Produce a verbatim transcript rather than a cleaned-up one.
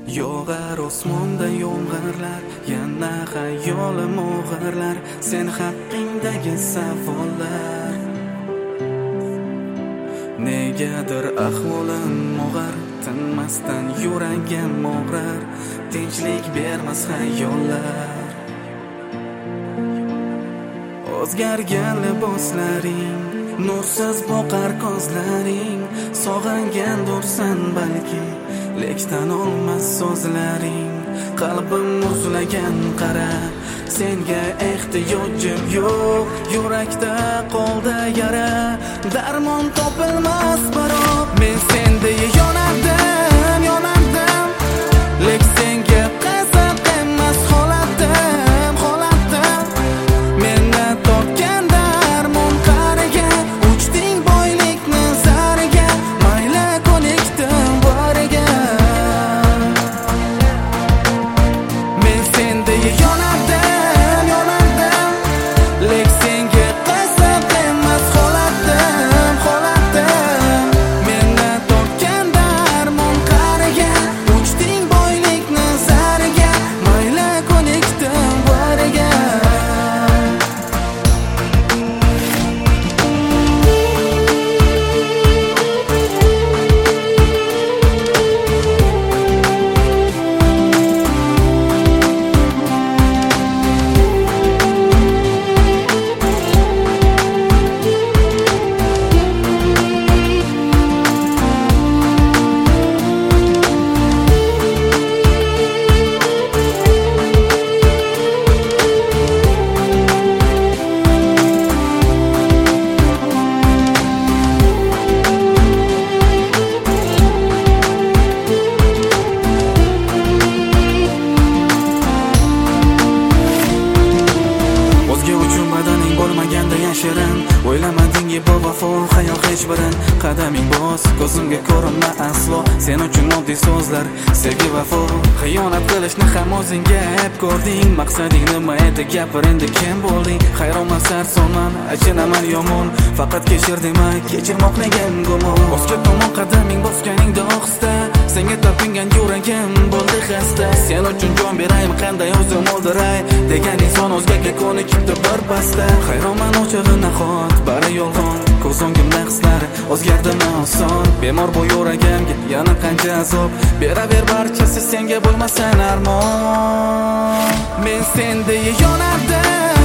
Yog'ar osmonda yomg'irlar, yana xayolim o'g'irlar, sen haqqingdagi savollar. Negadir ahvolim og'ir, tinmasdan yuragim og'rir, tinchlik bermas xayollar. O'zgargan liboslaring, nursiz boqar ko'zlaring, sog'ingandursan balki, lek tan olmas so'zlaring. Qalbim muzlagan qara, senga ehtiyojim yo'q, yurakda qoldi yara, darmon topilmas biroq. Men sendek yonardim, yonardim, lek senga qiziq emas holatim, holatim. Menda topgan darmon qariga, uchding boylikni zariga, mayli ko'nikdim boriga. Men sendek yonardim, yonardim, lek senga qiziq emas holatim, holatim. Menda topgan darmon qariga, uchding boylikni zariga, mayli ko'nikdim boriga. Shirin o'ylamadingi bu vafo xayol hech birin. Qadaming bos, ko'zimga ko'rinma aslo, sen uchun oddiy so'zlar, sevgi vafo. Xiyonat qilishni ham o'zingga ep ko'rding, maqsading nima edi, gapir endi kim bo'lding? Hayronman, sarsonman, achinaman yomon, faqat kechir demak, kechirmoqligim gumon. O'zga tomon qadaming bosganingda ohista, senga topingan yuragim bo'ldi xasta. Sen uchun jon beraymi, qanday o'zim o'ldiray, degan inson o'zgaga ko'nikibdi bir basta. Hayronman, ochig'i nahot, bari yolg'on, ko'z o'ngimda hislar o'zgardimi oson. Bemor bu yuragimga yana qancha azob, beraver barchasi senga bo'lmasin armon. Men sendek yonardim,